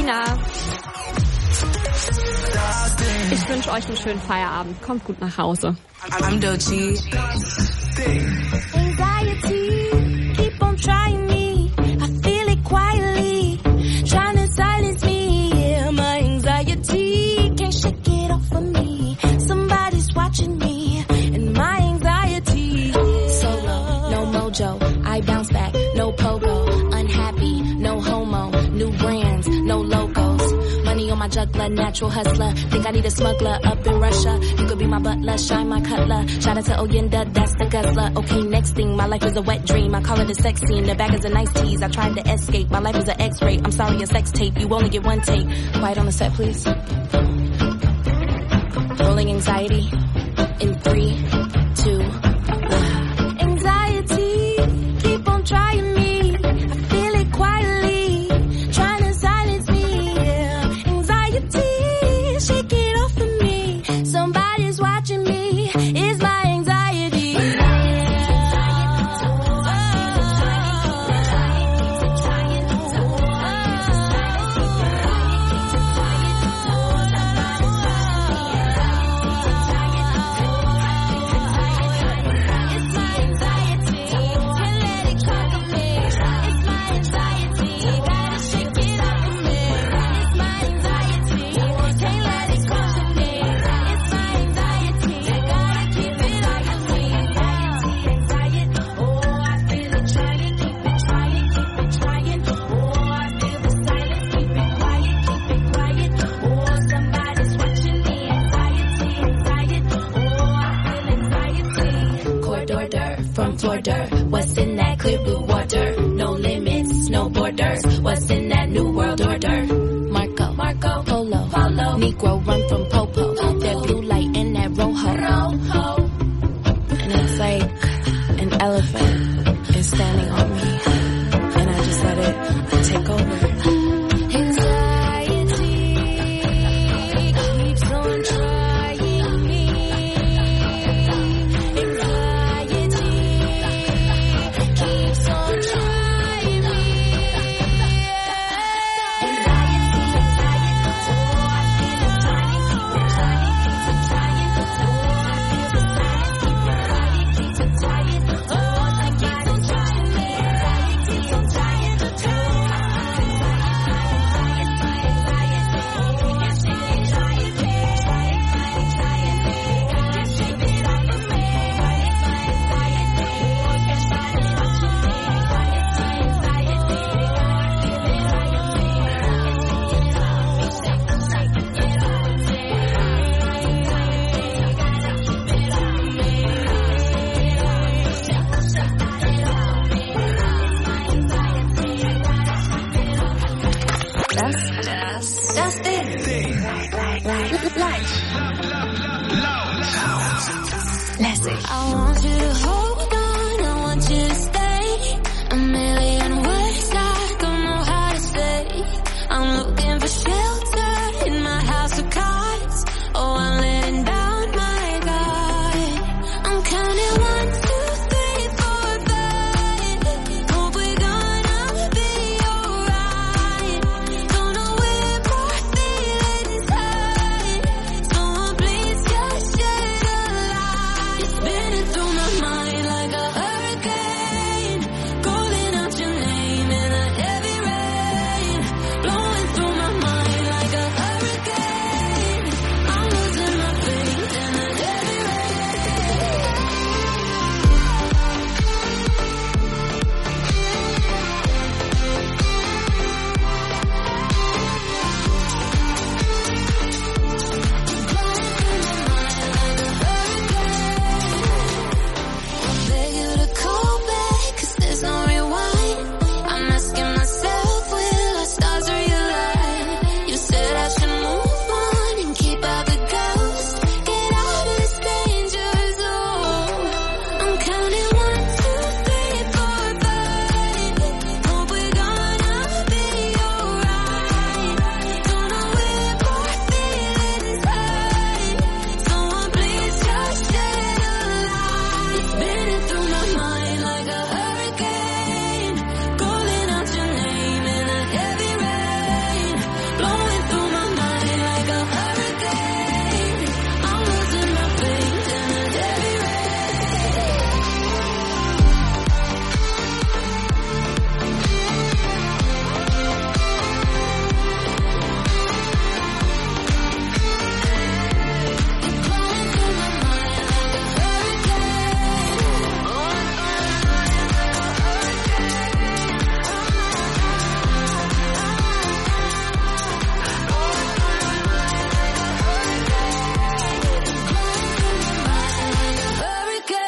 Tina. Ich wünsche euch einen schönen Feierabend. Kommt gut nach Hause. I'm Doechii. Anxiety, keep on trying me. I feel it quietly, trying to silence me. Yeah, my anxiety can't shake it off of me. Somebody's watching me, and my anxiety. Solo, no mojo. I bounce back, no pogo. Unhappy, no homo. New brands, no logos. Money on my juggler, natural hustler. Think I need a smuggler up in Russia. You could be my butler, shine my cutler. Shout out to Oyenda, that's the guzzler. Okay, next thing, my life is a wet dream. I call it a sex scene, the back is a nice tease. I tried to escape, my life is an X-ray. I'm sorry, a sex tape, you only get one take. Quiet on the set, please. Rolling anxiety in 3, 2, 1. Anxiety, keep on trying me. I feel it quietly, trying to silence me. Yeah. Anxiety, shake it off of me. Somebody's watching me. It's my anxiety. From Florida, what's in that clear blue water? No limits, no borders. What's in that new world order? Marco, Polo, Negro run from Popo. That blue light and that rojo. And it's like an elephant is standing on me, and I just let it take over. I want you to hold on, I want you to stay. A million words I don't know how to say. I'm looking for shelter in my house of cards. Oh, I'm letting down my guard. I'm counting 1, 2, 3, 4, 5. Hope we're gonna be alright. Don't know where my feelings hide. Someone please just shed a light. It's spinning through my mind.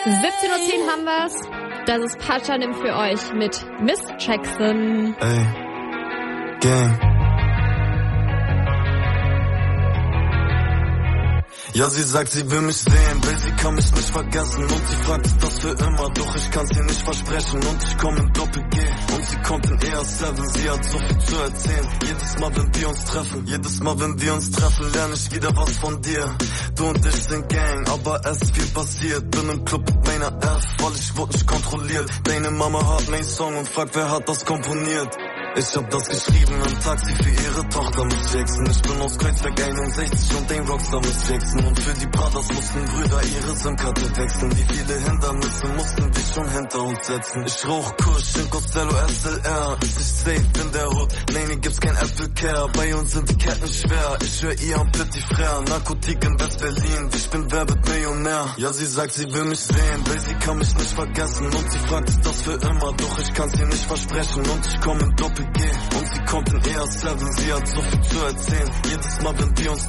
17:10 haben wir's. Das ist Pacha nimmt für euch mit Miss Jackson. Ey, Gang. Ja, sie sagt, sie will mich sehen, will sie kann mich nicht vergessen. Und sie fragt das für immer, doch ich kann's ihr nicht versprechen. Und ich komm in Doppel-G und sie kommt in ER7. Sie hat so viel zu erzählen, jedes Mal wenn wir uns treffen, lerne ich wieder was von dir. Du und ich sind Gang, aber es ist viel passiert. Bin im Club mit meiner F, weil ich wurde nicht kontrolliert. Deine Mama hat meinen Song und fragt, wer hat das komponiert. Ich hab das geschrieben im Taxi für ihre Tochter Miss Jackson. Ich bin aus Kreuzberg 61 und den Rockstar Miss Jackson. Und für die Brothers mussten Brüder ihre SIM-Karte wechseln. Wie viele Hindernisse mussten wir schon hinter uns setzen. Ich rauch Kusch in Costello SLR. Ist ich safe in der Hood? Nee, hier gibt's kein Apple Care. Bei uns sind die Ketten schwer. Ich höre ihr am Petit Frère. Narkotik in West-Berlin. Ich bin wer wird Millionär. Ja, sie sagt, sie will mich sehen, weil sie kann mich nicht vergessen. Und sie fragt, ist das für immer? Doch ich kann's ihr nicht versprechen. Und ich komm in Doppel-G und sie kommt in ER7, sie hat so viel zu erzählen. Jedes Mal wenn wir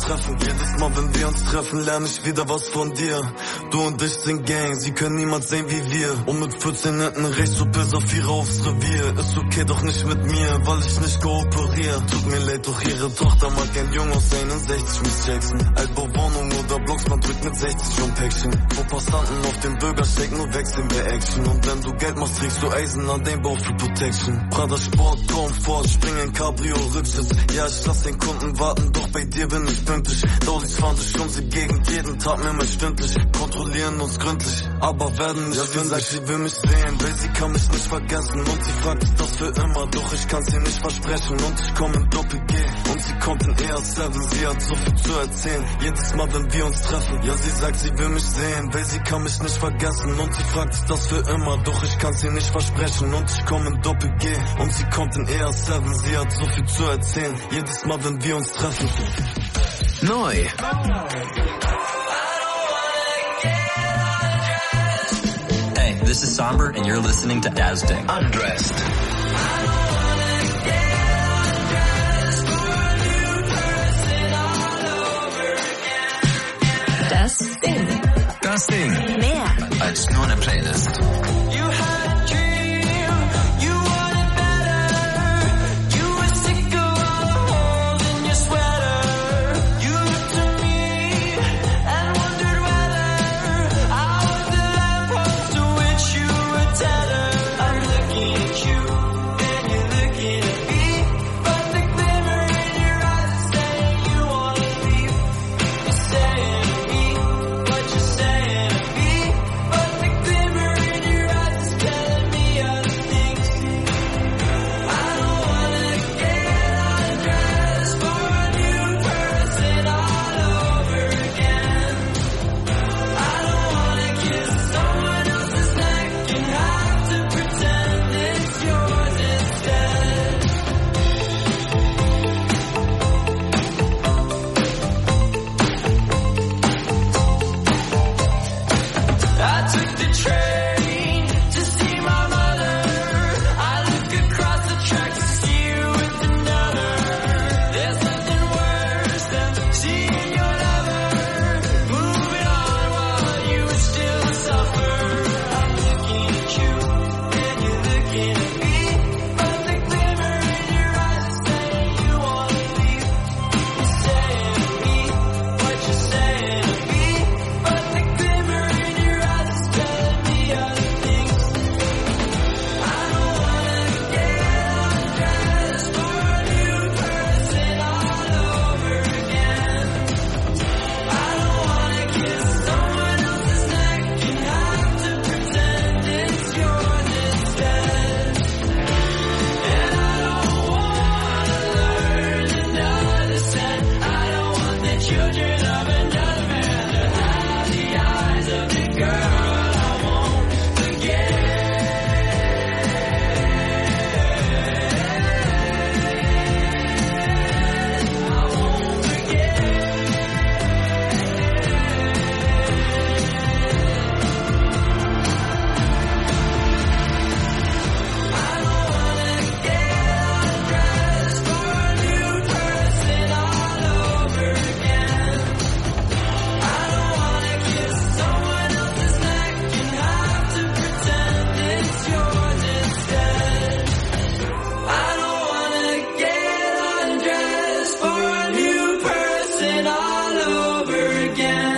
uns treffen, lerne ich wieder was von dir. Du und ich sind Gang, sie können niemals sehen wie wir. Und mit 14 hinten rechts so bis auf ihre aufs Revier. Ist okay, doch nicht mit mir, weil ich nicht kooperiere. Tut mir leid, doch ihre Tochter mag ein Jung aus 61 Miss Jackson. Altbauwohnung oder Blocks, man drückt mit 60 schon Päckchen. Wo Passanten auf dem Bürgersteig nur wechseln wir Action. Und wenn du Geld machst, trägst du Eisen an dein Bauch für Protection. Prada Sport, Comfort, spring in Cabrio, Rücksitz. Ja, ich lass den Kunden warten, doch bei dir bin ich pünktlich. Daulis fahren durch unsere Gegend, jeden Tag mehrmals stündlich. Kontrollieren uns gründlich, aber werden nicht findlich. Ja, sie will mich sehen, weil sie kann mich nicht vergessen. Und sie fragt, ist das für immer, doch ich kann's ihr nicht versprechen. Und ich komm in Doppel-G und sie kommt in ER7. Sie hat so viel zu erzählen, jedes Mal wenn wir uns treffen. Ja, sie sagt, sie will mich sehen, weil sie kann mich nicht vergessen. Und sie fragt, ist das für immer, doch ich kann's ihr nicht versprechen. Und ich komm in Doppel-G und sie kommt in ER7. Sie hat so viel zu erzählen, jedes Mal wenn wir uns treffen. Neu. Hey, this is Somber and you're listening to Das Ding. Undressed. Das Ding. Das Ding. Mehr Als nur eine Playlist.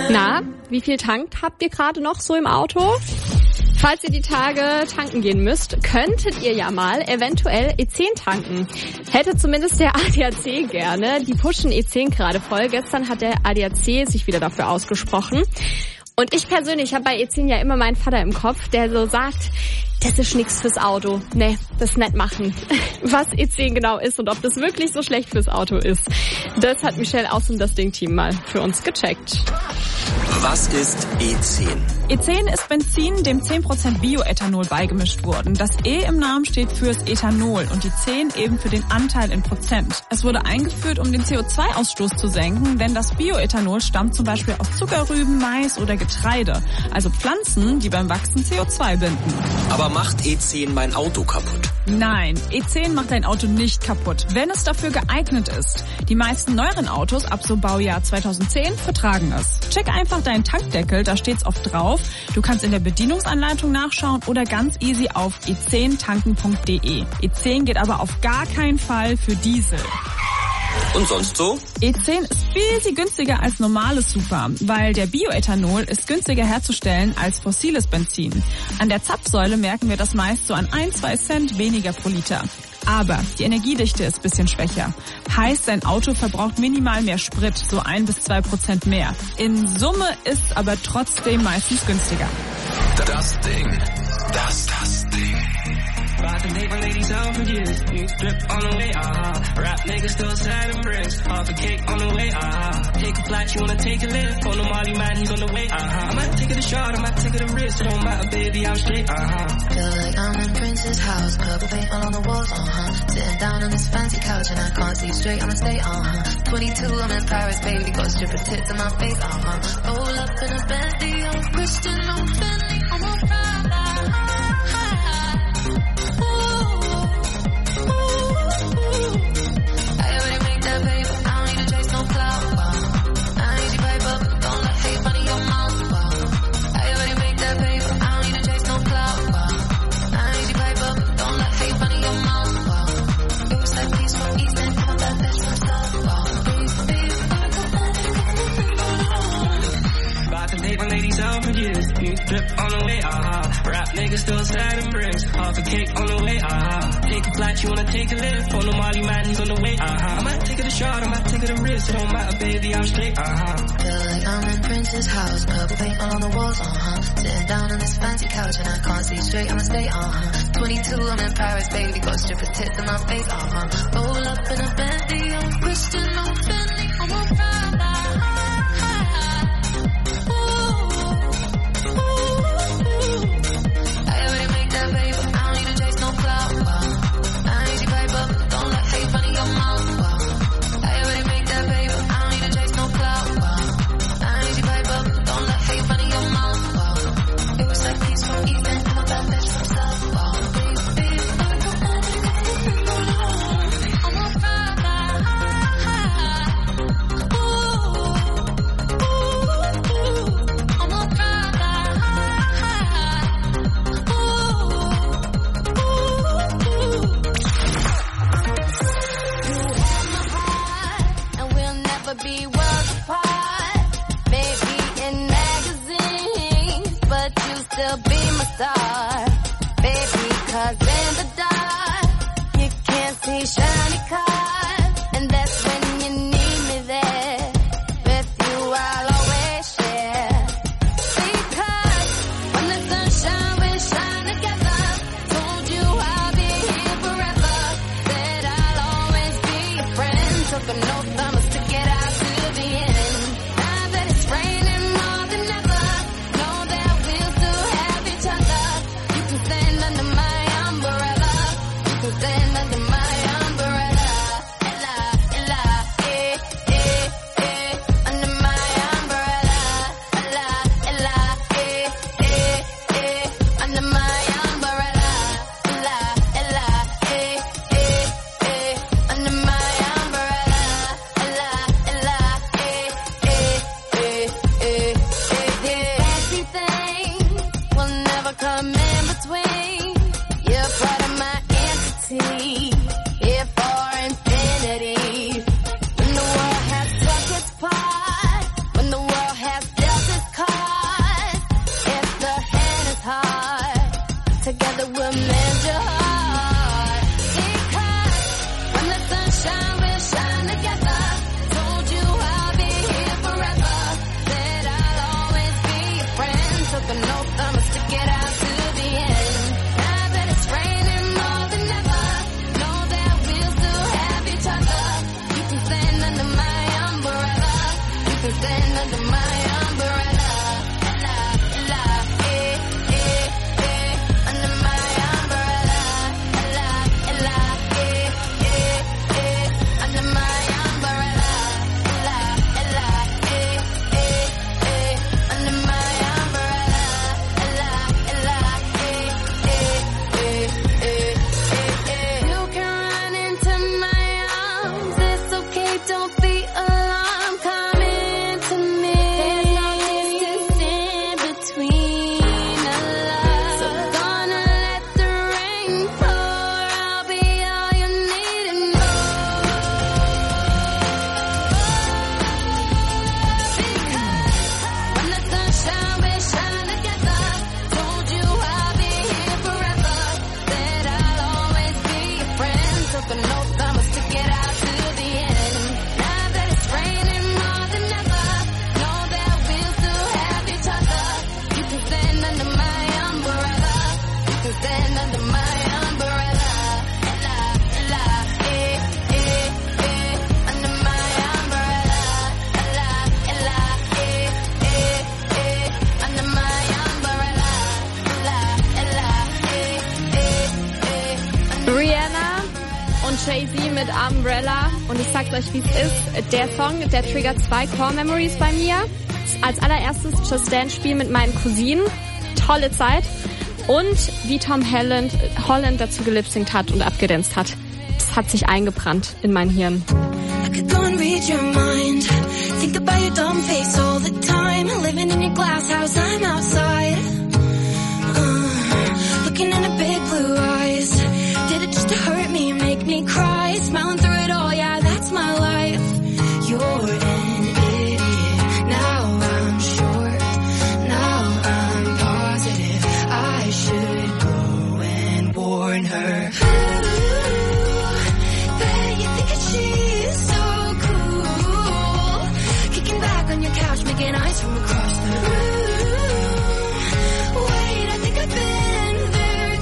Na, wie viel tankt habt ihr gerade noch so im Auto? Falls ihr die Tage tanken gehen müsst, könntet ihr ja mal eventuell E10 tanken. Hätte zumindest der ADAC gerne. Die pushen E10 gerade voll. Gestern hat der ADAC sich wieder dafür ausgesprochen. Und ich persönlich habe bei E10 ja immer meinen Vater im Kopf, der so sagt, das ist nix fürs Auto. Nee, das nicht machen. Was E10 genau ist und ob das wirklich so schlecht fürs Auto ist, das hat Michelle aus und das Ding-Team mal für uns gecheckt. Was ist E10? E10 ist Benzin, dem 10% Bioethanol beigemischt wurden. Das E im Namen steht fürs Ethanol und die 10 eben für den Anteil in Prozent. Es wurde eingeführt, um den CO2-Ausstoß zu senken, denn das Bioethanol stammt zum Beispiel aus Zuckerrüben, Mais oder Getreide, also Pflanzen, die beim Wachsen CO2 binden. Aber macht E10 mein Auto kaputt? Nein, E10 macht dein Auto nicht kaputt, wenn es dafür geeignet ist. Die meisten neueren Autos ab so Baujahr 2010 vertragen es. Check einfach deinen Tankdeckel, da steht's oft drauf. Du kannst in der Bedienungsanleitung nachschauen oder ganz easy auf e10tanken.de. E10 geht aber auf gar keinen Fall für Diesel. Und sonst so? E10 ist viel günstiger als normales Super, weil der Bioethanol ist günstiger herzustellen als fossiles Benzin. An der Zapfsäule merken wir das meist so an 1-2 Cent weniger pro Liter. Aber die Energiedichte ist ein bisschen schwächer. Heißt, dein Auto verbraucht minimal mehr Sprit, so 1-2% mehr. In Summe ist es aber trotzdem meistens günstiger. Das Ding. Das Ding. About to date my ladies out for years. New drip on the way, Rap niggas still sad and bricks. Half a cake on the way, Take a flight, you wanna take a lift. On the Molly man, he's on the way, I might take it a shot, I might take it a risk. It don't matter, baby, I'm straight, Feel like I'm in Prince's house. Purple paint all on the walls, Sitting down on this fancy couch and I can't see straight, I'ma stay, 22, I'm in Paris, baby. Got stripper tits in my face, Roll up in a Bentley, I'm a Christian, I'm Bentley, I'm a Prada. New drip on the way, Rap niggas still sad and bricks. Half a cake on the way, Take a flight, you wanna take a lift. On the Molly man, he's on the way, I might take it a shot, I might take it a risk. It don't matter, baby, I'm straight, Feel like I'm in Prince's house. Purple paint all on the walls, Sitting down on this fancy couch and I can't see straight, I'ma stay, 22, I'm in Paris, baby. Got stripper tits in my face, Roll up in a Bentley, I'm a Christian, I'm Bentley, I'm a Prada. Stand under my umbrella. Jay-Z mit Umbrella und ich sag's euch, wie es ist. Der Song, der triggert 2 Core-Memories bei mir. Als allererstes Just Dance Spiel mit meinen Cousinen. Tolle Zeit. Und wie Tom Holland dazu gelipsingt hat und abgedanzt hat. Das hat sich eingebrannt in mein Hirn. I could go and read your mind. Think about your dumb face all the time. Living in your glass house, I'm outside. Looking into big blue eyes. Did it just to hurt me, make me cry? Smiling through it all, yeah, that's my life. You're an idiot. Now I'm sure. Now I'm positive. I should go and warn her. Making eyes from across the room. Wait, I think I've been there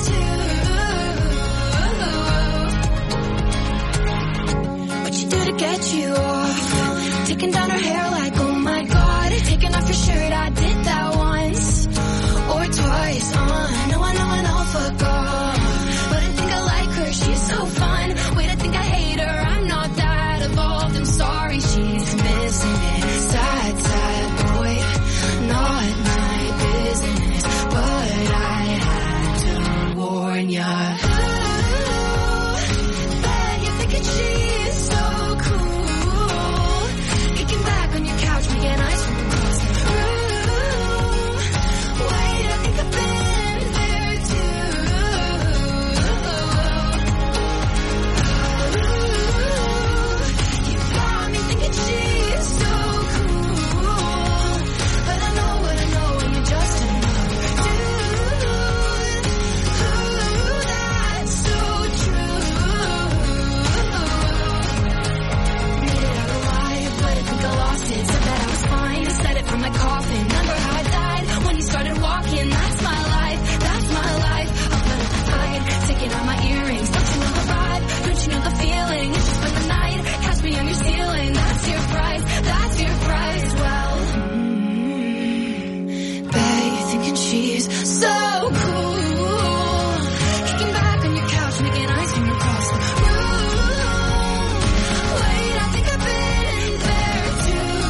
too. What you do to get you off? Taking down her hair like, oh my god. Taking off your shirt, I did that once or twice. I know, fuck off. But I think I like her, she's so fun. Wait, I think I hate her, I'm not that evolved. I'm sorry, she's missing it. Sad boy, not my business, but I had to warn ya. Bet you're thinking she's so cool. Kicking back on your couch, making eyes from across the room. Wait, I think I've been there too. You got me thinking she's so from my coffin. Remember how I died when you started walking? That's my life, that's my life. I'll put it aside, taking out my earrings. Don't you know the vibe? Don't you know the feeling? It's just for the night, catch me on your ceiling. That's your price, that's your price. Well, bet you're thinking she's so cool. Kicking back on your couch, making eyes from across the room. Wait, I think I've been there too.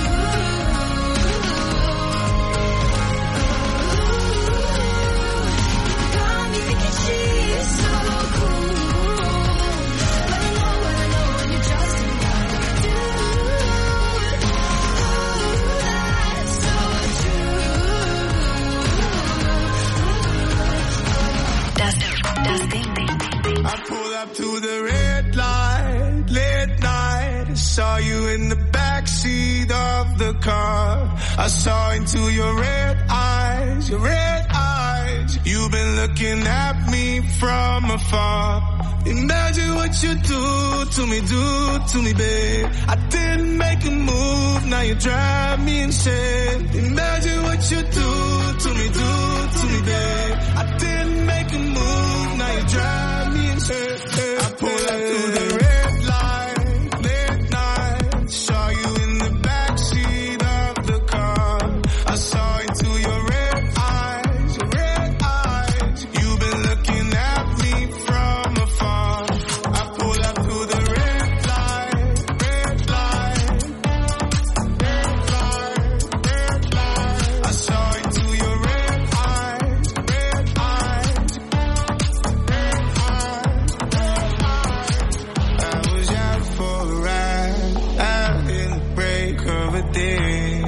I pulled up to the red light, late night. I saw you in the backseat of the car. I saw into your red eyes, your red eyes. You've been looking at me from afar. Imagine what you do to me, babe. I didn't make a move, now you drive me insane. Imagine what you do to me, babe. I didn't make a move, now you drive me insane. I pull up to the red light, late night. Saw you in the backseat of the car. I saw into your red eyes, your red eyes. You've been looking at me from afar. I pull up to the red light, red light, red light, red light. I saw into your red eyes, red eyes, red eyes, red eyes. I was out for a ride, out in the break of a day.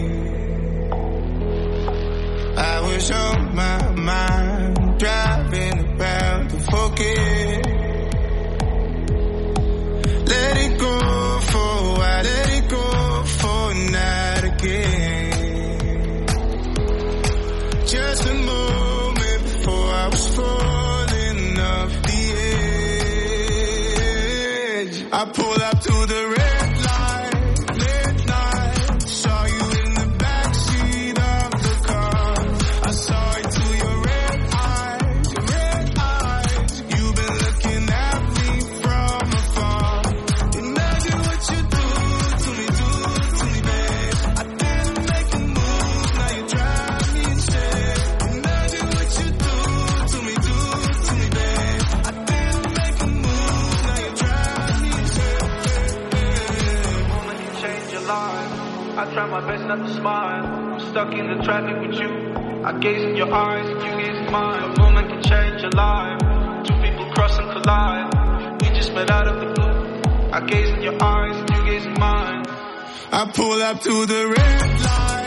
I was on my mind, driving around to forget. Let it go for a while, let it go for a night again. Just a moment before I was falling off the edge. I pulled up to the red light, late night. Saw you in the backseat of the car. I saw into your red eyes, your red eyes. You've been looking at me from afar. Imagine what you do to me, babe. I didn't make a move, now you drive me insane. Imagine what you do to me, babe. I didn't make a move, now you drive me insane. in the traffic with you. I gaze in your eyes and you gaze in mine. A moment can change your life. Two people cross and collide. We just met out of the blue. I gaze in your eyes and you gaze in mine. I pull up to the red light.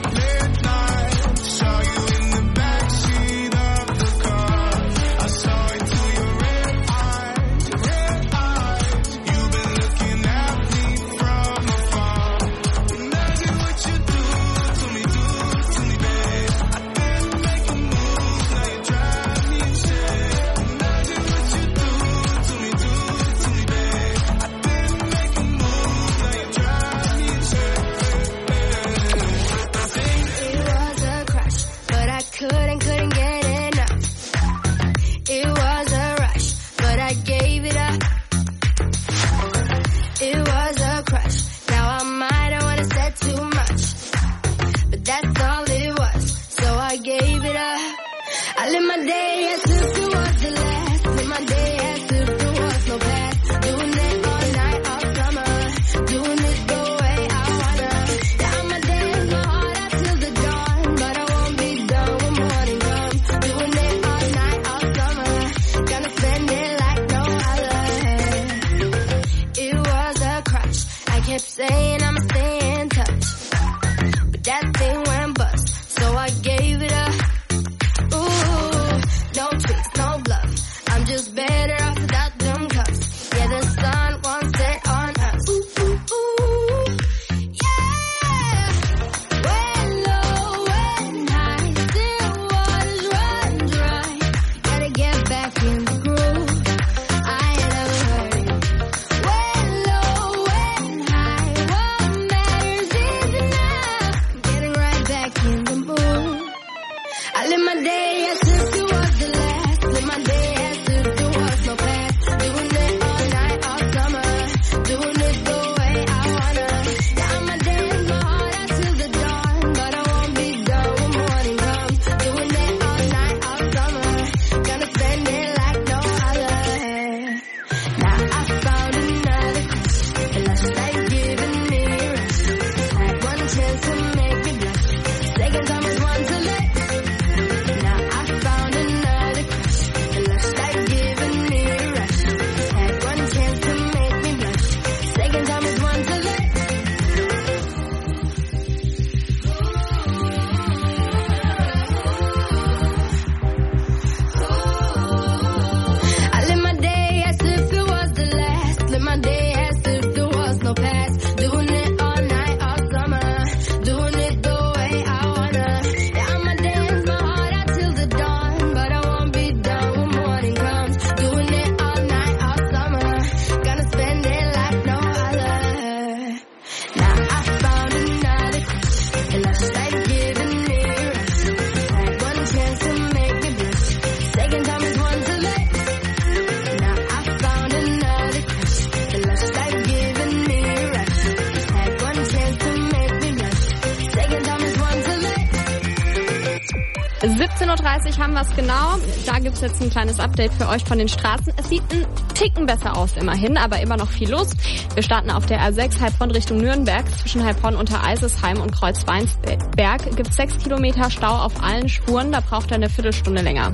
Haben wir es genau. Da gibt es jetzt ein kleines Update für euch von den Straßen. Es sieht ein Ticken besser aus immerhin, aber immer noch viel los. Wir starten auf der A6 Heilbronn Richtung Nürnberg. Zwischen Heilbronn unter Eisesheim und Kreuzweinsberg gibt es 6 Kilometer Stau auf allen Spuren. Da braucht er eine Viertelstunde länger.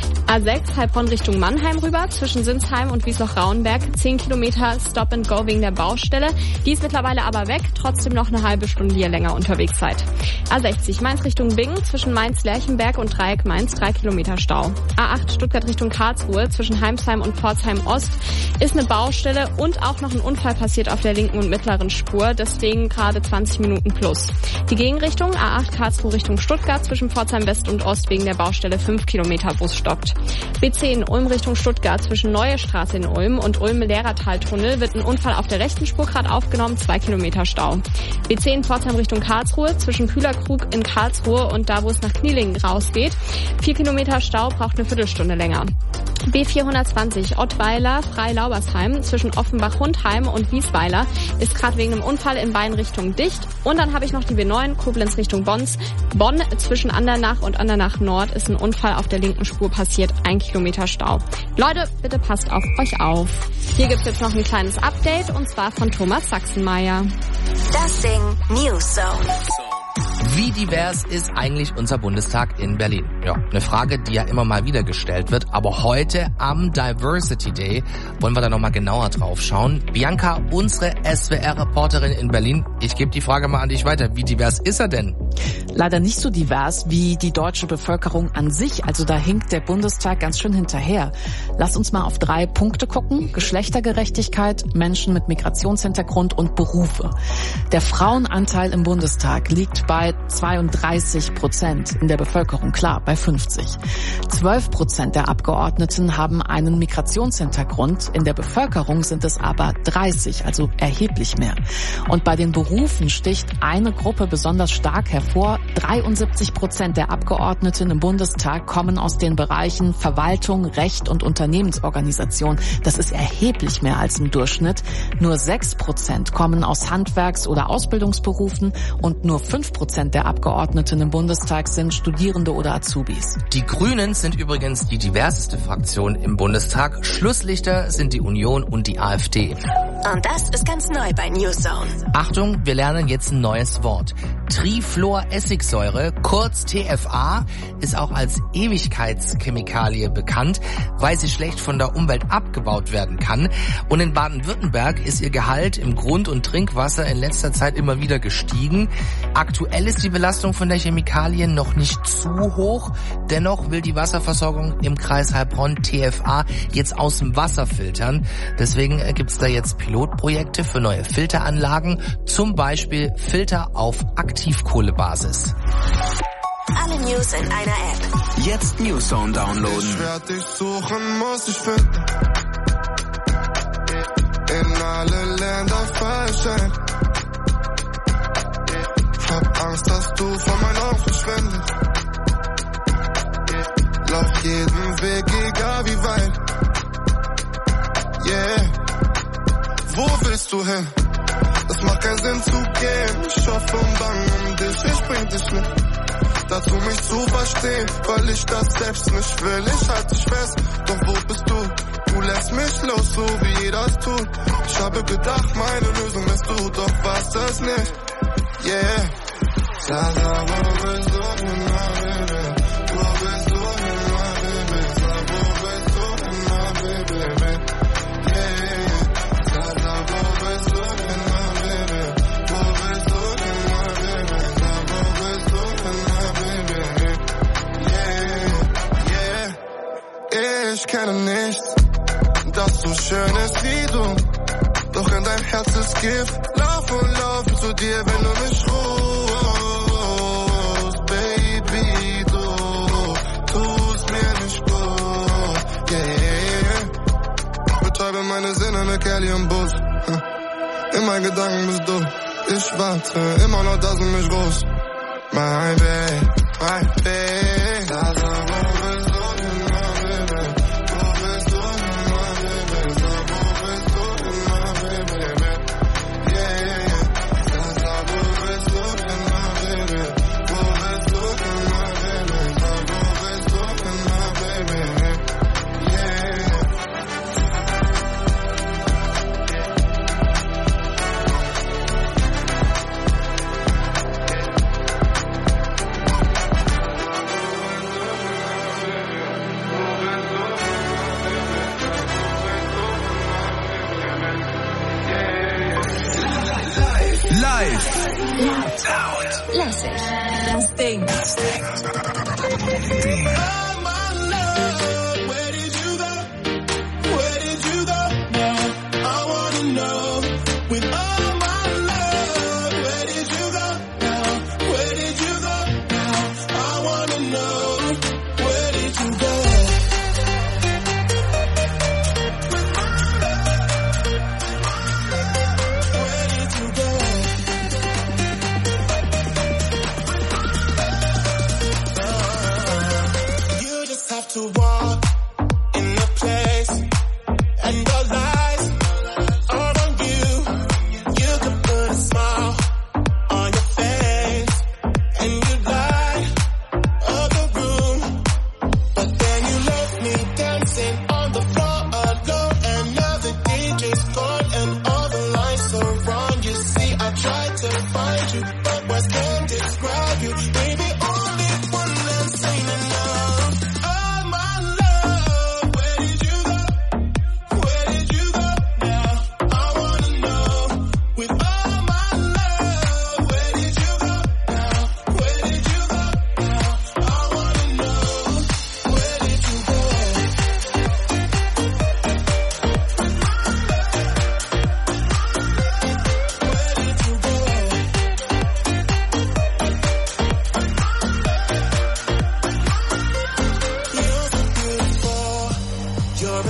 A6 Heilbronn Richtung Mannheim rüber. Zwischen Sinsheim und Wiesloch-Rauenberg 10 Kilometer Stop and Go wegen der Baustelle. Die ist mittlerweile aber weg. Trotzdem noch eine halbe Stunde, die ihr länger unterwegs seid. A60 Mainz Richtung Bingen. Zwischen Mainz-Lerchenberg und Dreieck Mainz 3 Kilometer Stau. A8 Stuttgart Richtung Karlsruhe. Zwischen Heimsheim und Pforzheim Ost ist eine Baustelle und auch noch ein Unfall passiert auf der linken und mittleren Spur. Deswegen gerade 20 Minuten plus. Die Gegenrichtung A8 Karlsruhe Richtung Stuttgart. Zwischen Pforzheim West und Ost wegen der Baustelle 5 Kilometer Bus stoppt. B10 Ulm Richtung Stuttgart. Zwischen Neue Straße in Ulm und Ulm-Lehrertal-Tunnel wird ein Unfall auf der rechten Spur gerade aufgenommen. 2 Kilometer Stau. B10 Pforzheim Richtung Karlsruhe. Zwischen Kühlerkrug in Karlsruhe und da, wo es nach Knielingen rausgeht. 4 Kilometer Stau, braucht eine Viertelstunde länger. B420 Ottweiler, Freilaubersheim zwischen Offenbach-Hundheim und Wiesweiler ist gerade wegen einem Unfall in beiden Richtungen dicht. Und dann habe ich noch die B9 Koblenz Richtung Bonn. Zwischen Andernach und Andernach Nord ist ein Unfall auf der linken Spur passiert. 1 Kilometer Stau. Leute, bitte passt auf euch auf. Hier gibt's jetzt noch ein kleines Update und zwar von Thomas Sachsenmeier. Das Ding News Zone. Wie divers ist eigentlich unser Bundestag in Berlin? Ja, eine Frage, die ja immer mal wieder gestellt wird. Aber heute am Diversity Day wollen wir da nochmal genauer drauf schauen. Bianca, unsere SWR-Reporterin in Berlin, ich gebe die Frage mal an dich weiter. Wie divers ist er denn? Leider nicht so divers wie die deutsche Bevölkerung an sich. Also da hinkt der Bundestag ganz schön hinterher. Lass uns mal auf 3 Punkte gucken. Geschlechtergerechtigkeit, Menschen mit Migrationshintergrund und Berufe. Der Frauenanteil im Bundestag liegt bei 32% in der Bevölkerung, klar, bei 50. 12% der Abgeordneten haben einen Migrationshintergrund. In der Bevölkerung sind es aber 30, also erheblich mehr. Und bei den Berufen sticht eine Gruppe besonders stark hervor. 73% der Abgeordneten im Bundestag kommen aus den Bereichen Verwaltung, Recht und Unternehmensorganisation. Das ist erheblich mehr als im Durchschnitt. Nur 6% kommen aus Handwerks- oder Ausbildungsberufen und nur 5% der Abgeordneten im Bundestag sind Studierende oder Azubis. Die Grünen sind übrigens die diverseste Fraktion im Bundestag. Schlusslichter sind die Union und die AfD. Und das ist ganz neu bei Newzone. Achtung, wir lernen jetzt ein neues Wort. Trifluoressigsäure, kurz TFA, ist auch als Ewigkeitschemikalie bekannt, weil sie schlecht von der Umwelt abgebaut werden kann. Und in Baden-Württemberg ist ihr Gehalt im Grund- und Trinkwasser in letzter Zeit immer wieder gestiegen. Aktuell ist die Belastung von der Chemikalie noch nicht zu hoch. Dennoch will die Wasserversorgung im Kreis Heilbronn TFA jetzt aus dem Wasser filtern. Deswegen gibt's da jetzt Pilotprojekte für neue Filteranlagen, zum Beispiel Filter auf Aktivkohlebasis. Alle News in einer App. Jetzt Newzone downloaden. Ich werd dich suchen, muss ich finden. In alle Länder falsch. Hab Angst, dass du von meinen Augen verschwindest. Lauf jeden Weg, egal wie weit. Yeah. Wo willst du hin? Das macht keinen Sinn zu gehen. Ich hoffe und bange um dich, ich bring dich mit. Dazu mich zu verstehen, weil ich das selbst nicht will. Ich halt dich fest, doch wo bist du? Du lässt mich los, so wie jeder es tut. Ich habe gedacht, meine Lösung bist du, doch warst es nicht. Yeah. Sag, wo bist du, Baby? Wo bist du, Baby? Sag, wo bist du, Baby? Yeah. Sag, wo bist du, Baby? Wo bist du, Baby? Sag, wo bist du, Baby? Yeah. Yeah. Ich kenne nichts, das so schön ist wie du. Doch in dein Herz ist Gift. Lauf und lauf zu dir, wenn du mich rufst. Baby, du tust mir nicht gut. Yeah. Betäube meine Sinne mit Kelly im Bus. In meinen Gedanken bist du. Ich warte immer noch, dass du mich rufst. My baby, my baby. Da sag, wo bist du? Lässig. Das Ding. I tried to find you, but words can't describe you.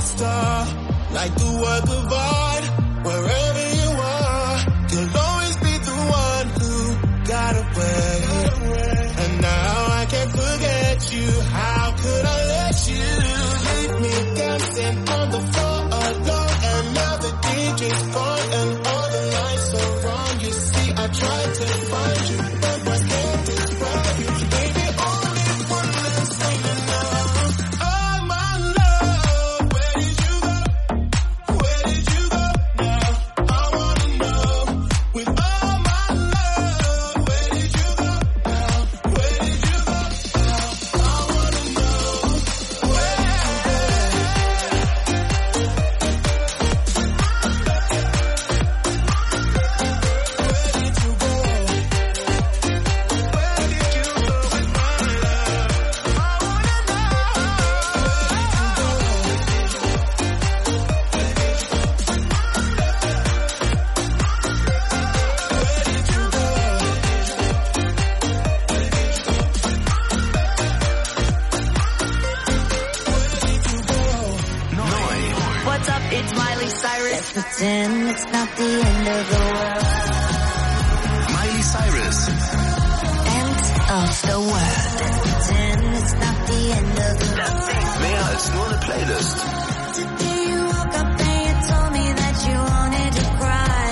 star, like the work of art. Wherever you are, you'll always be the one who got away. And now I can't forget you. How could I let you leave me dancing on the floor alone? And now the DJ's gone and all the lights are wrong. You see, I tried to find you, but my can't describe you. Baby, only one last thing to know. Oh my love, where did you go? Where did you go now? I wanna know. With all my love, where did you go now? Where did you go now? I wanna know. Where did you go? What's up? It's Miley Cyrus. Let's pretend it's not the end of the world. Miley Cyrus. End of the world. Let's pretend it's not the end of the world. Mehr als nur eine Playlist. Today you woke up and you told me that you wanted to cry.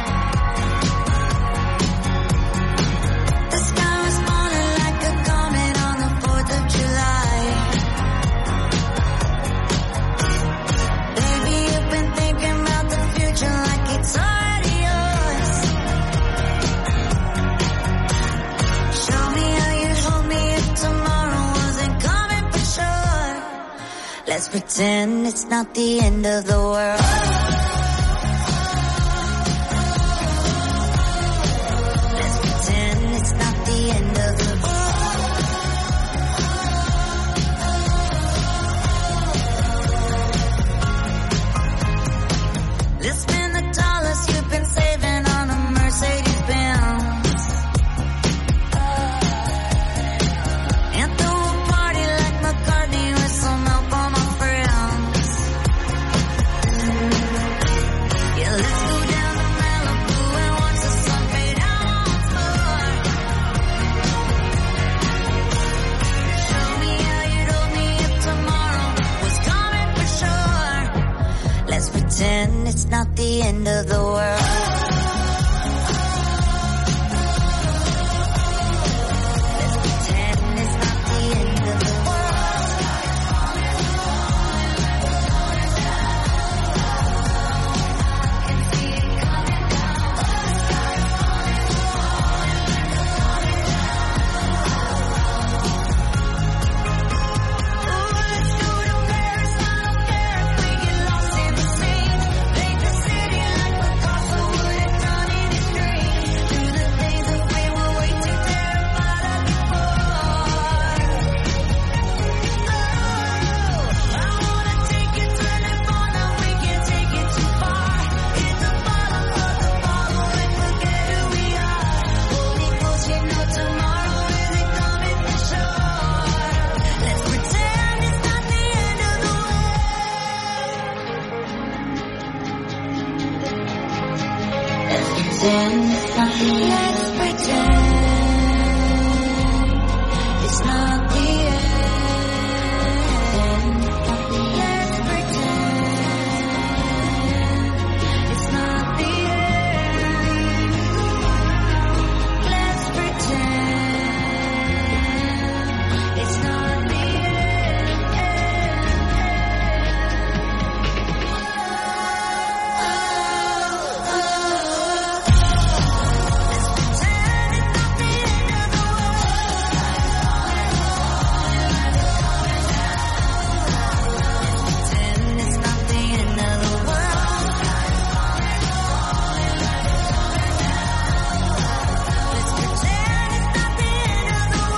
The sky was falling like a comet on the 4th of July. Baby, you've been thinking about the future like it's already yours. Show me how you'd hold me if tomorrow wasn't coming for sure. Let's pretend it's not the end of the world. Let's pretend it's not the end of the world. Let's spend the dollars you've been saving on a Mercedes-Benz. And throw a party like McCartney with some help on my friends. Yeah, let's go down to Malibu and watch the sun fade out once more. Show me how you'd hold me if tomorrow was coming for sure. Let's pretend it's not the end of the world. Let's pretend it's not the end of the world. Can see it coming down. Ooh, let's go to Paris. I don't care if we get lost in the sea. Paint the city like Picasso would have done in his dream. Do the things that we were way too terrified of before. I wanna take you to Nirvana. We can't take it too far. Hit the bottom of the bottle and forget who we are. Holy ghost, you know tomorrow isn't coming for sure. Let's pretend it's not the end of the Let's pretend it's not the end. Let's pretend it's not the end. Let's pretend it's not the end. Let's pretend it's not the Pretend it's not the end of the world. Let's pretend it's not the end of the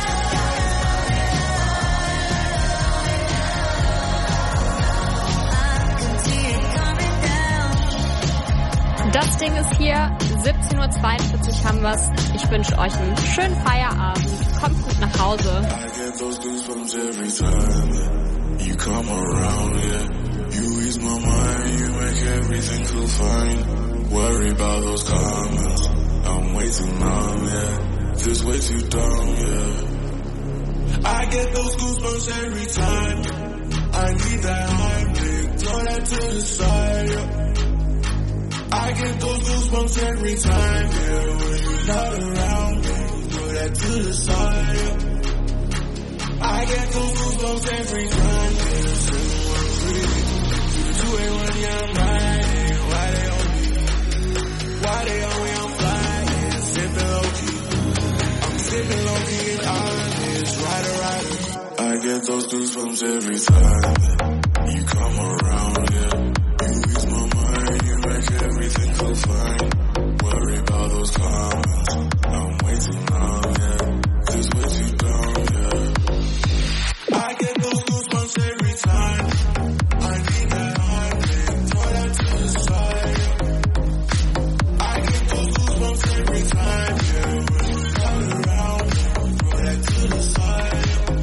world. I can see it coming down. Das Ding ist hier, 17:42 haben wir's. Ich wünsche euch einen schönen Feierabend. Kommt gut nach Hause. I get those goosebumps every time you come around, yeah. You ease my mind, you make everything feel fine. Worry about those comments, I'm way too numb, yeah. This way too dumb, yeah. I get those goosebumps every time. I need that Heimlich, throw that to the side, yeah. I get those goosebumps every time, yeah. When you're not around me, throw that to the side, yeah. I get those goosebumps every time, yeah. Someone free. You ain't when I'm riding. Why they on me? Why they on me? I'm flying, sipping low key. I'm sipping low key and honest, rider. I get those goosebumps every time you come around, yeah. You ease my mind, you make everything feel fine. Worry about those comments, I'm way too numb, yeah. This way too dumb, yeah. I get those goosebumps every time. I need that Heimlich, throw that to the side, yeah. I get those goosebumps every time, yeah. When you're not around, throw that to the side,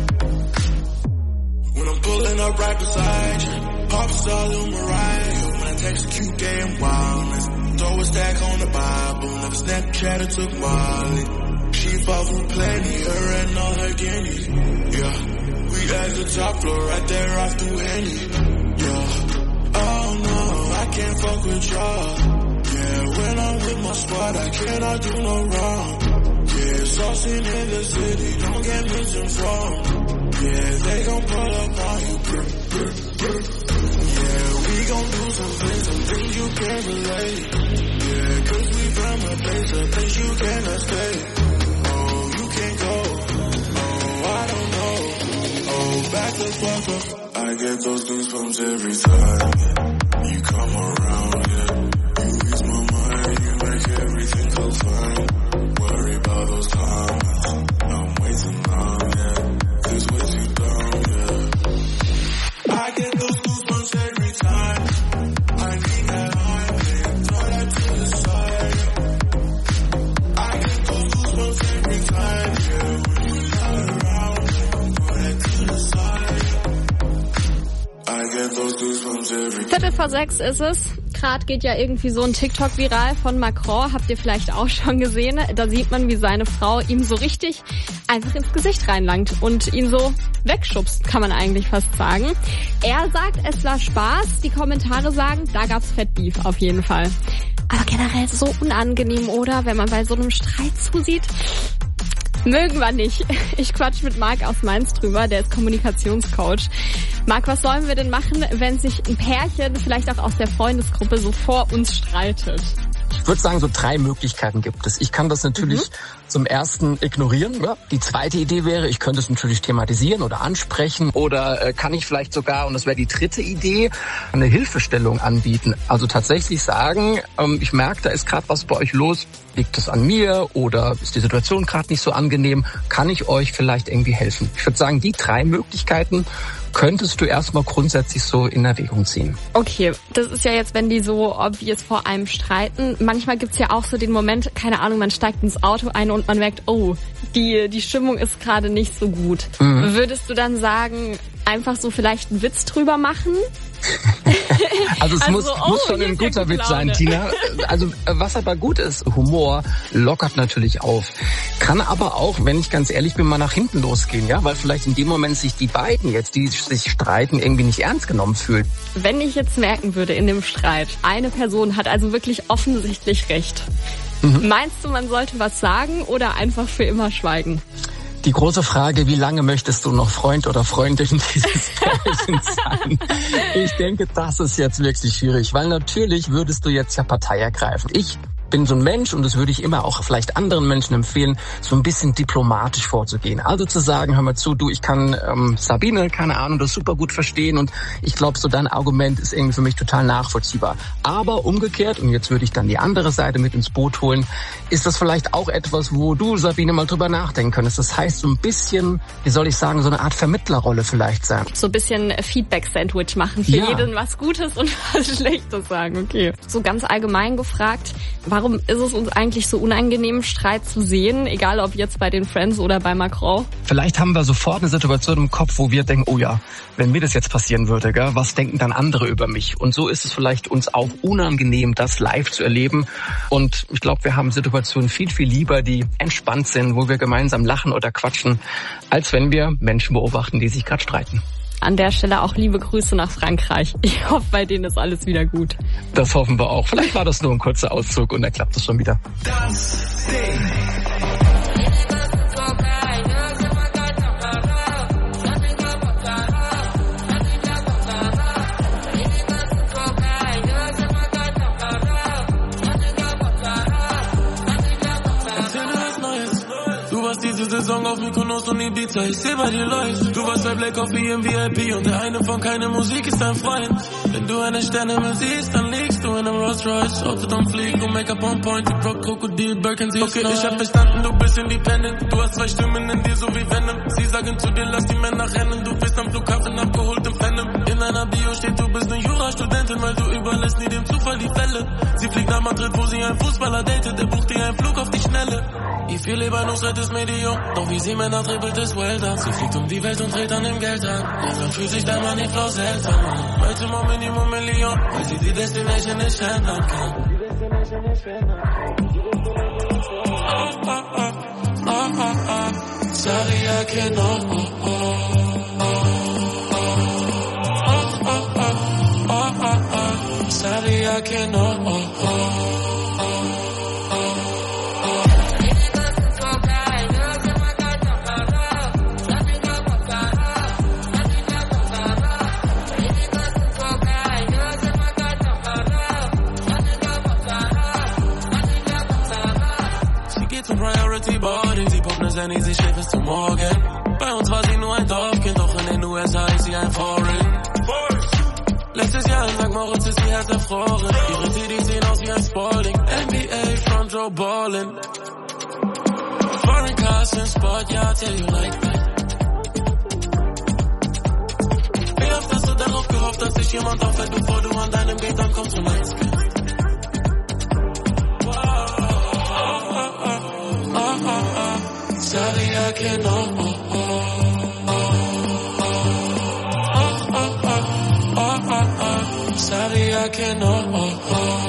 yeah. When I'm pulling up right beside you, Pops all in my ride. When I text a cute day and wildness, throw a stack on the Bible, never Snapchat or took Molly. She fought for plenty, her and all her guineas, yeah. We at the top floor, right there off the Henny, yeah. Oh no, I can't fuck with y'all, yeah. When I'm with my squad, I cannot do no wrong, yeah. Saucing in the city, don't get mentioned from, yeah. They gon' pull up on you, yeah. We gon' do some things you can't relate, yeah. Cause we from a place you cannot stay. Oh, you can't go, oh, I don't know. Oh, back the fuck up. I get those goosebumps every time you come around, yeah. You ease my mind, you make everything feel fine. Worry about those comments, I'm way too numb, yeah. This way too dumb, yeah. I get those goosebumps every time. I need that Heimlich, throw that to the side, yeah. I get those goosebumps every time, yeah. When you're not around, throw that to the side, yeah. I get those goosebumps every time. 5:45 ist es. Gerade geht ja irgendwie so ein TikTok viral von Macron. Habt ihr vielleicht auch schon gesehen? Da sieht man, wie seine Frau ihm so richtig einfach ins Gesicht reinlangt und ihn so wegschubst, kann man eigentlich fast sagen. Er sagt, es war Spaß. Die Kommentare sagen, da gab's Fettbeef auf jeden Fall. Aber generell so unangenehm, oder? Wenn man bei so einem Streit zusieht. Mögen wir nicht. Ich quatsch mit Marc aus Mainz drüber, der ist Kommunikationscoach. Marc, was sollen wir denn machen, wenn sich ein Pärchen, vielleicht auch aus der Freundesgruppe, so vor uns streitet? Ich würde sagen, so 3 Möglichkeiten gibt es. Ich kann das natürlich zum ersten ignorieren. Ja. Die zweite Idee wäre, ich könnte es natürlich thematisieren oder ansprechen. Oder kann ich vielleicht sogar, und das wäre die dritte Idee, eine Hilfestellung anbieten. Also tatsächlich sagen, ich merke, da ist gerade was bei euch los. Liegt es an mir oder ist die Situation gerade nicht so angenehm? Kann ich euch vielleicht irgendwie helfen? Ich würde sagen, die 3 Möglichkeiten könntest du erstmal grundsätzlich so in Erwägung ziehen. Okay, das ist ja jetzt, wenn die so obvious vor einem streiten. Manchmal gibt's ja auch so den Moment, keine Ahnung, man steigt ins Auto ein und man merkt, oh, die Stimmung ist gerade nicht so gut. Würdest du dann sagen, einfach so vielleicht einen Witz drüber machen? Also es muss schon ein guter Witz sein, Tina. Also was aber gut ist, Humor lockert natürlich auf. Kann aber auch, wenn ich ganz ehrlich bin, mal nach hinten losgehen, ja, weil vielleicht in dem Moment sich die beiden jetzt, die sich streiten, irgendwie nicht ernst genommen fühlen. Wenn ich jetzt merken würde in dem Streit, eine Person hat also wirklich offensichtlich recht. Meinst du, man sollte was sagen oder einfach für immer schweigen? Die große Frage, wie lange möchtest du noch Freund oder Freundin dieses Pärchens sein? Ich denke, das ist jetzt wirklich schwierig, weil natürlich würdest du jetzt ja Partei ergreifen. Ich bin so ein Mensch und das würde ich immer auch vielleicht anderen Menschen empfehlen, so ein bisschen diplomatisch vorzugehen. Also zu sagen, hör mal zu, du, ich kann Sabine, keine Ahnung, das super gut verstehen und ich glaube, so dein Argument ist irgendwie für mich total nachvollziehbar. Aber umgekehrt, und jetzt würde ich dann die andere Seite mit ins Boot holen, ist das vielleicht auch etwas, wo du, Sabine, mal drüber nachdenken könntest. Das heißt, so ein bisschen, wie soll ich sagen, so eine Art Vermittlerrolle vielleicht sein. So ein bisschen Feedback-Sandwich machen, für jeden was Gutes und was Schlechtes sagen, okay. So ganz allgemein gefragt, Warum ist es uns eigentlich so unangenehm, Streit zu sehen, egal ob jetzt bei den Friends oder bei Macron? Vielleicht haben wir sofort eine Situation im Kopf, wo wir denken, oh ja, wenn mir das jetzt passieren würde, gell, was denken dann andere über mich? Und so ist es vielleicht uns auch unangenehm, das live zu erleben. Und ich glaube, wir haben Situationen viel, viel lieber, die entspannt sind, wo wir gemeinsam lachen oder quatschen, als wenn wir Menschen beobachten, die sich gerade streiten. An der Stelle auch liebe Grüße nach Frankreich. Ich hoffe, bei denen ist alles wieder gut. Das hoffen wir auch. Vielleicht war das nur ein kurzer Auszug und dann klappt es schon wieder. Das Ding. Diese Saison auf Mykonos und Ibiza, ich seh bei dir läuft. Du warst bei Black Coffee im VIP und der eine von keine Musik ist dein Freund. Wenn du eine Sterne siehst, dann liegst du in einem Rolls Royce. Auto dann fliegt und Make-up on point, die Brock, Krokodil, Birkin, sie okay, ich hab verstanden, du bist independent. Du hast 2 Stimmen in dir, so wie Venom. Sie sagen zu dir, lass die Männer rennen. Du bist am Flughafen abgeholt im Phantom. In einer Bio steht, du bist eine Jurastudentin, weil du überlässt nie dem Zufall die Fälle. Sie fliegt nach Madrid, wo sie einen Fußballer datet. Der bucht dir einen Flug auf die Schnelle. Ich viel lieber Nusret ist Medium, doch wie sie Männer dribbelt ist Welter. Sie fliegt um die Welt und dreht an dem Geld an. Langsam fühlt sich der Money Flow seltsam an. Heute mal Minimum Million, weil sie die Destination nicht ändern kann. Oh, oh, oh, oh, oh, oh. Saria que no, oh, oh, oh, oh, oh, oh, oh, oh. Saria que no, oh, oh. Priority Boarding, sie pumpt ne Sandy, sie schläft bis zum Morgen. Bei uns war sie nur ein Dorfkind, doch in den USA ist sie ein Foreign. Letztes Jahr in St. Moritz ist sie Herz erfroren. Ihre Titties sehen aus wie ein Spalding. NBA Front Row Ballin'. Foreign cars in Sport, ja, tell you like that. Wie oft hast du darauf gehofft, dass sich jemand auffällt, bevor du an deinem Gate ankommst und meinst? Saria que no, oh, oh, oh, oh, oh, oh, oh. Saria que no, oh, oh.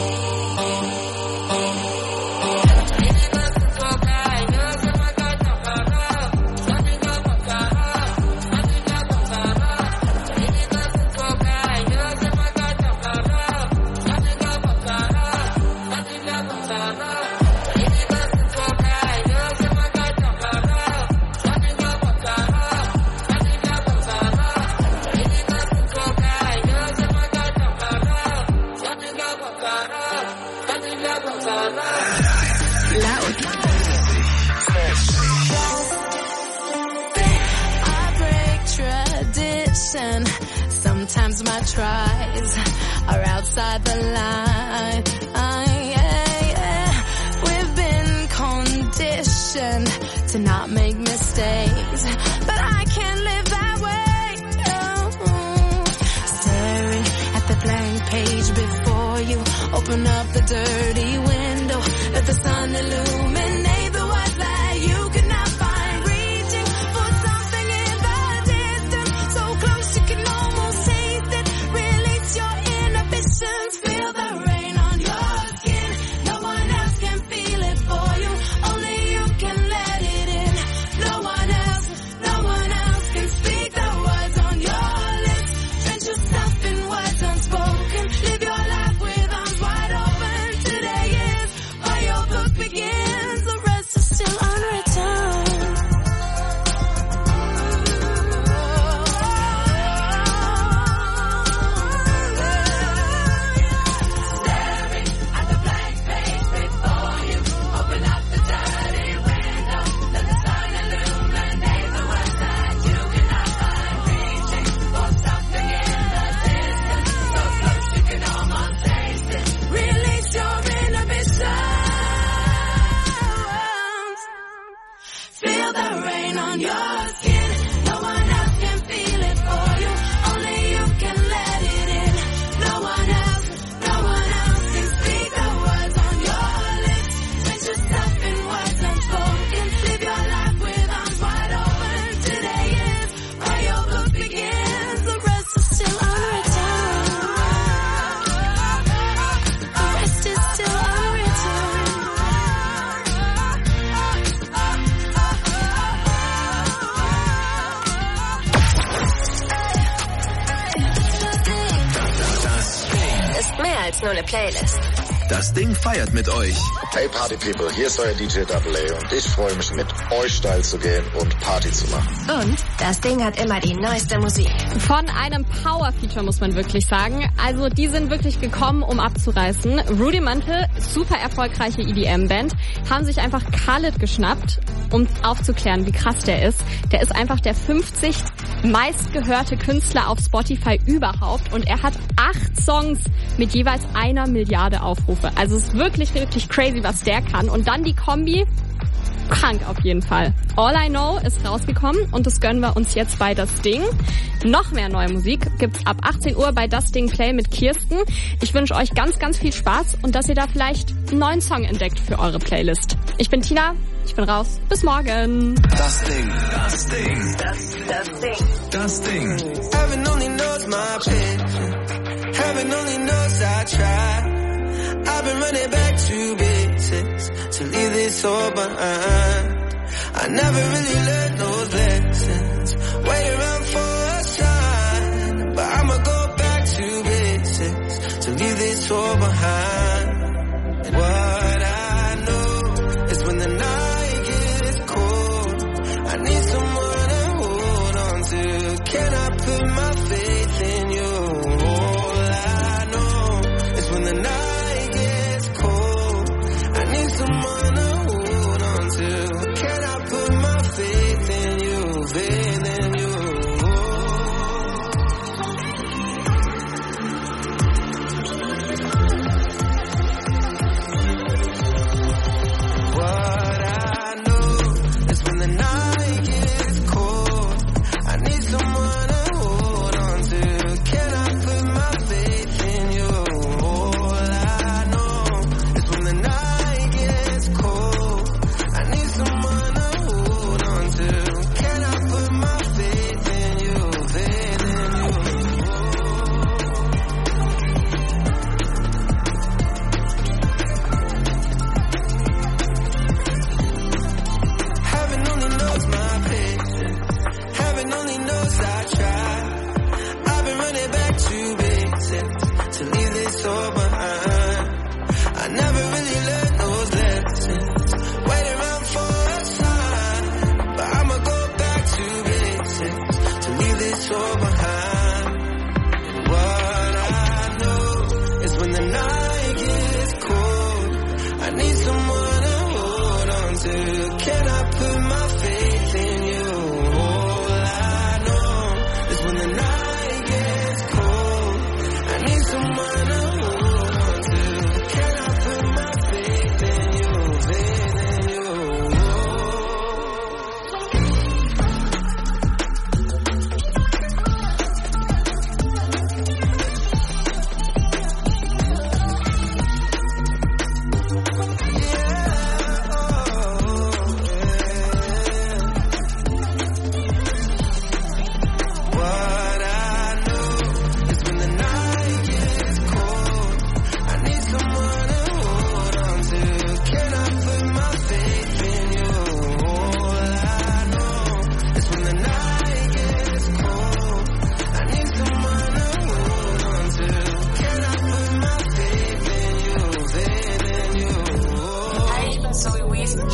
Sometimes my tries are outside the line. We've been conditioned to not make mistakes, but I can't live that way. Oh. Staring at the blank page before you, open up the dirty window, let the sun illuminate the words that you could not find. Reaching for something in the distance, so close you can almost taste it. Release your inhibitions, feel the rain on your skin. No one else can feel it for you, only you can let it in. No one else can speak the words on your lips. Drench yourself in words unspoken, live your life with arms wide open to als nur eine Playlist. Das Ding feiert mit euch. Hey Party People, hier ist euer DJ AA und ich freue mich mit euch steil zu gehen und Party zu machen. Und das Ding hat immer die neueste Musik. Von einem Power-Feature muss man wirklich sagen. Also die sind wirklich gekommen, um abzureißen. Rudimental, super erfolgreiche EDM-Band, haben sich einfach Khalid geschnappt, um aufzuklären, wie krass der ist. Der ist einfach der 50 meistgehörte Künstler auf Spotify überhaupt und er hat 8 Songs mit jeweils 1 Milliarde Aufrufe. Also es ist wirklich, wirklich crazy, was der kann. Und dann die Kombi, krank auf jeden Fall. All I Know ist rausgekommen und das gönnen wir uns jetzt bei Das Ding. Noch mehr neue Musik gibt's ab 18 Uhr bei Das Ding Play mit Kirsten. Ich wünsche euch ganz, ganz viel Spaß und dass ihr da vielleicht einen neuen Song entdeckt für eure Playlist. Ich bin Tina, ich bin raus. Bis morgen. Das Ding, das Ding, Das Ding. das Ding. Heaven only knows my pain. Heaven only knows I try. I've been running back to basics to leave this all behind. I never really learned those lessons. Wait around for a sign, but I'ma go back to basics to leave this all behind. And what I know is when the night gets cold, I need someone to hold on to. Can I put my faith in you? All I know is when the night gets cold, I need someone to hold on to. Can I put my faith in you, faith in you? What I know is when the night gets cold, I need someone to hold on to. Can I put my faith in you? All I know is when the night gets cold, I need someone to hold on to. Can I put my faith in you, faith in you? Heaven only knows my patience. Heaven only knows I try. I've been running back to basics to leave this all behind. I never really learned those lessons. Wait around for a sign, but I'ma go back to basics to leave this all behind. And what I know is when the night gets cold, I need someone to hold on to. Can I put my faith in you? All I know is when the night gets cold, I need someone to hold on to. Can I put my faith in you, faith in you? What I know is when the night gets cold, I need someone to hold on to. Can I put my faith in you? All I know is when the night gets cold, I need someone to hold on to. Can I put my faith in you, faith in you? Hey, ich bin Zoe Weasel.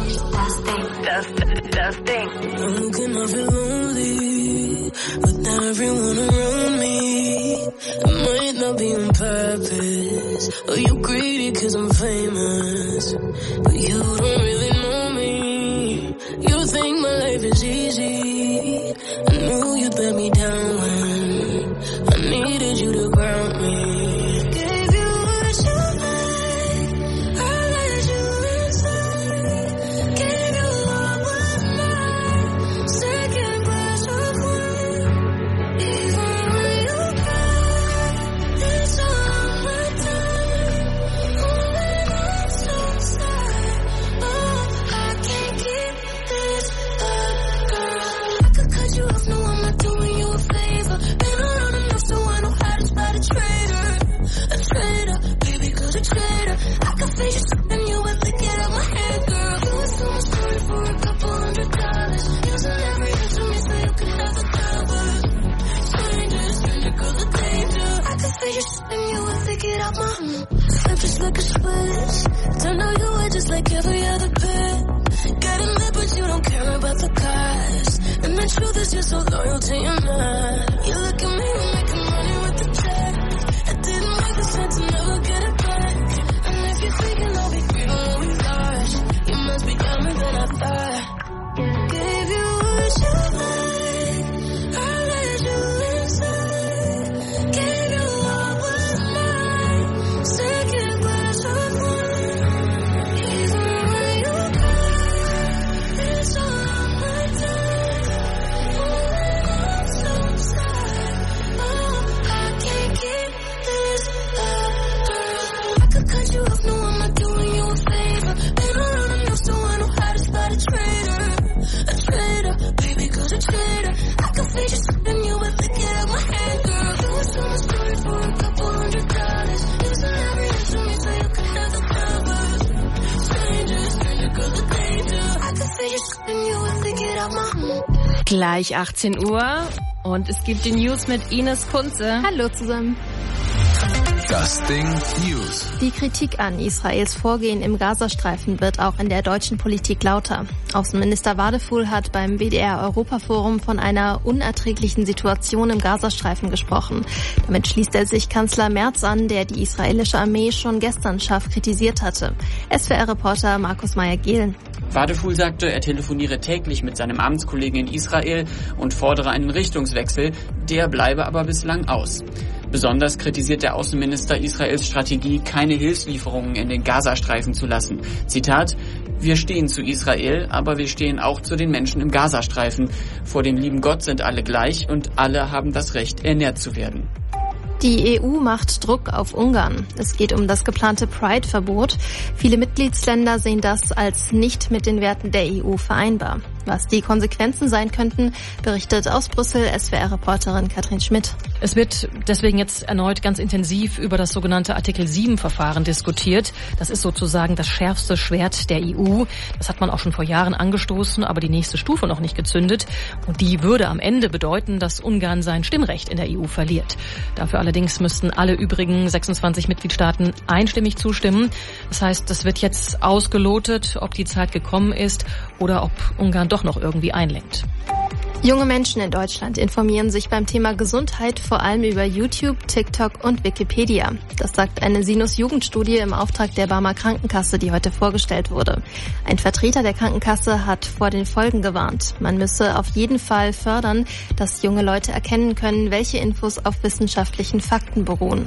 Das Ding. Can I feel lonely without everyone around me? It might not be on purpose, or you greedy cause I'm famous, but you don't really know me. You think my life is easy. I knew you'd let me down when I needed you to ground me. Gave you what you like, I let you inside. Gave you what was mine, second glass of wine. Even when you cry, it's all my time. Holding on so tight, oh, I can't keep this up, girl. I could cut you off, no, I'm not doing you a favor. out my slip just like a switch. Turn on you were just like every other bitch. Get in it, but you don't care about the cost. And the truth is you're so loyal to your man. You look at me, we're making money with the check. It didn't make the sense to never get it back. And if you're thinking I'll be free when we lost, you must be dumber than I thought. Gave you what you like, I let you inside. Gave you all was mine, second glass of wine. Even when you cry, it's all on my time. I'm so sad, oh, I can't keep this up. I could cut you off, no, I'm not doing you a favor. Been around enough so I know how to start a traitor. A traitor, baby girl's a traitor. I can feel you slipping you if they get out my hand, girl. You was on my story for a couple $100. Using every inch of me so you could have the covers. Stranger, girl, the danger. I can feel you slipping you if they get out my Gleich 18 Uhr und es gibt die News mit Ines Kunze. Hallo zusammen. Das Ding News. Die Kritik an Israels Vorgehen im Gazastreifen wird auch in der deutschen Politik lauter. Außenminister Wadefuhl hat beim WDR-Europaforum von einer unerträglichen Situation im Gazastreifen gesprochen. Damit schließt er sich Kanzler Merz an, der die israelische Armee schon gestern scharf kritisiert hatte. SWR-Reporter Markus Meyer-Gehlen. Wadefuhl sagte, er telefoniere täglich mit seinem Amtskollegen in Israel und fordere einen Richtungswechsel. Der bleibe aber bislang aus. Besonders kritisiert der Außenminister Israels Strategie, keine Hilfslieferungen in den Gazastreifen zu lassen. Zitat: Wir stehen zu Israel, aber wir stehen auch zu den Menschen im Gazastreifen. Vor dem lieben Gott sind alle gleich und alle haben das Recht, ernährt zu werden. Die EU macht Druck auf Ungarn. Es geht um das geplante Pride-Verbot. Viele Mitgliedsländer sehen das als nicht mit den Werten der EU vereinbar. Was die Konsequenzen sein könnten, berichtet aus Brüssel SWR-Reporterin Katrin Schmidt. Es wird deswegen jetzt erneut ganz intensiv über das sogenannte Artikel-7-Verfahren diskutiert. Das ist sozusagen das schärfste Schwert der EU. Das hat man auch schon vor Jahren angestoßen, aber die nächste Stufe noch nicht gezündet. Und die würde am Ende bedeuten, dass Ungarn sein Stimmrecht in der EU verliert. Dafür allerdings müssten alle übrigen 26 Mitgliedstaaten einstimmig zustimmen. Das heißt, es wird jetzt ausgelotet, ob die Zeit gekommen ist oder ob Ungarn doch noch irgendwie einlenkt. Junge Menschen in Deutschland informieren sich beim Thema Gesundheit vor allem über YouTube, TikTok und Wikipedia. Das sagt eine Sinus-Jugendstudie im Auftrag der Barmer Krankenkasse, die heute vorgestellt wurde. Ein Vertreter der Krankenkasse hat vor den Folgen gewarnt. Man müsse auf jeden Fall fördern, dass junge Leute erkennen können, welche Infos auf wissenschaftlichen Fakten beruhen.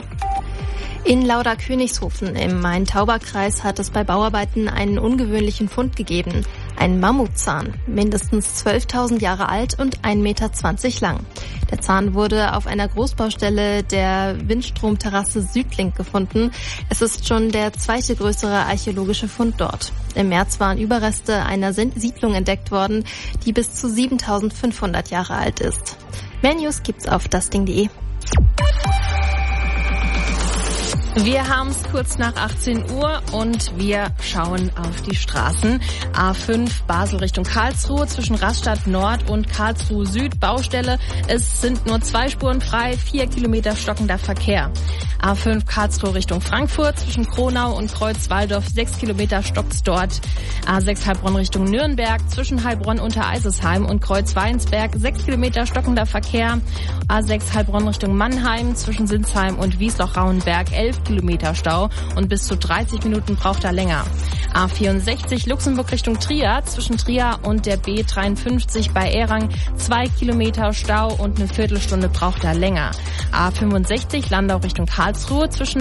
In Lauda-Königshofen im Main-Tauber-Kreis hat es bei Bauarbeiten einen ungewöhnlichen Fund gegeben. Ein Mammutzahn, mindestens 12.000 Jahre alt und 1,20 Meter lang. Der Zahn wurde auf einer Großbaustelle der Windstromterrasse Südlink gefunden. Es ist schon der zweite größere archäologische Fund dort. Im März waren Überreste einer Siedlung entdeckt worden, die bis zu 7.500 Jahre alt ist. Mehr News gibt's auf dasding.de. Wir haben es kurz nach 18 Uhr und wir schauen auf die Straßen. A5 Basel Richtung Karlsruhe zwischen Rastatt Nord und Karlsruhe Süd Baustelle. Es sind nur 2 Spuren frei, 4 Kilometer stockender Verkehr. A5 Karlsruhe Richtung Frankfurt zwischen Kronau und Kreuzwaldorf 6 Kilometer stockt's dort. A6 Heilbronn Richtung Nürnberg zwischen Heilbronn unter Eisesheim und Kreuzweinsberg 6 Kilometer stockender Verkehr. A6 Heilbronn Richtung Mannheim zwischen Sinsheim und Wiesloch-Rauenberg 11 Kilometer Stau und bis zu 30 Minuten braucht er länger. A64 Luxemburg Richtung Trier zwischen Trier und der B53 bei Erang 2 Kilometer Stau und eine Viertelstunde braucht er länger. A65 Landau Richtung Karlsruhe zwischen